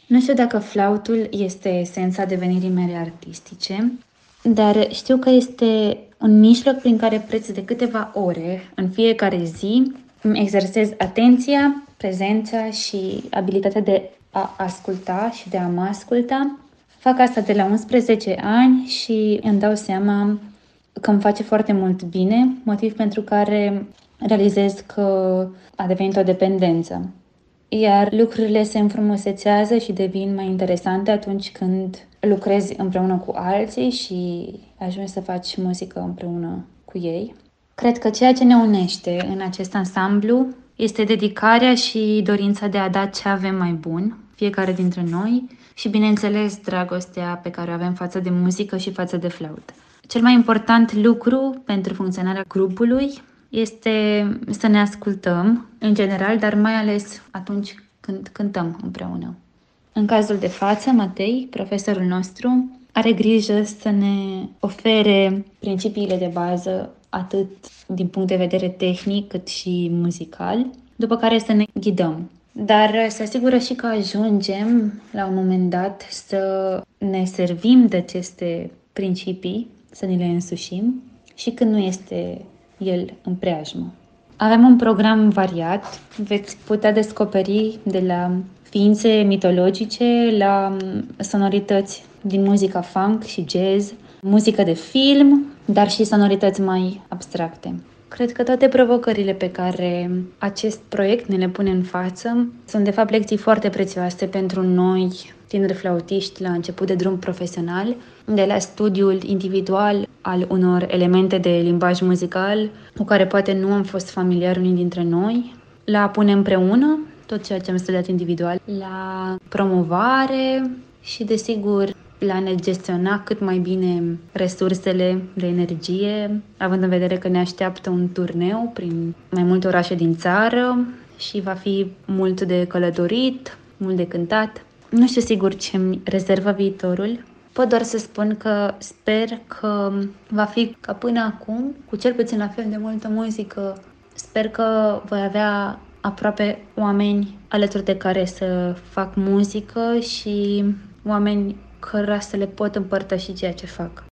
Nu știu dacă flautul este esența devenirii mele artistice, dar știu că este un mijloc prin care preț de câteva ore în fiecare zi îmi exersez atenția, prezența și abilitatea de a asculta și de a mă asculta. Fac asta de la 11 ani și îmi dau seama că îmi face foarte mult bine, motiv pentru care realizez că a devenit o dependență. Iar lucrurile se înfrumusețează și devin mai interesante atunci când lucrezi împreună cu alții și ajungi să faci muzică împreună cu ei. Cred că ceea ce ne unește în acest ansamblu este dedicarea și dorința de a da ce avem mai bun, fiecare dintre noi, și, bineînțeles, dragostea pe care o avem față de muzică și față de flaută. Cel mai important lucru pentru funcționarea grupului este să ne ascultăm, în general, dar mai ales atunci când cântăm împreună. În cazul de față, Matei, profesorul nostru, are grijă să ne ofere principiile de bază atât din punct de vedere tehnic cât și muzical, după care să ne ghidăm. Dar se asigură și că ajungem la un moment dat să ne servim de aceste principii, să ni le însușim și când nu este el în preajmă. Avem un program variat, veți putea descoperi de la ființe mitologice la sonorități din muzica funk și jazz, muzică de film, dar și sonorități mai abstracte. Cred că toate provocările pe care acest proiect ne le pune în față sunt de fapt lecții foarte prețioase pentru noi, tineri flautiști la început de drum profesional, de la studiul individual al unor elemente de limbaj muzical cu care poate nu am fost familiari unii dintre noi, la a pune împreună tot ceea ce am studiat individual, la promovare și, desigur, la a ne gestiona cât mai bine resursele de energie, având în vedere că ne așteaptă un turneu prin mai multe orașe din țară și va fi mult de călătorit, mult de cântat. Nu știu sigur ce îmi rezervă viitorul. Pot doar să spun că sper că va fi ca până acum, cu cel puțin la fel de multă muzică. Sper că voi avea aproape oameni alături de care să fac muzică și oameni cărora să le pot împărtăși ceea ce fac.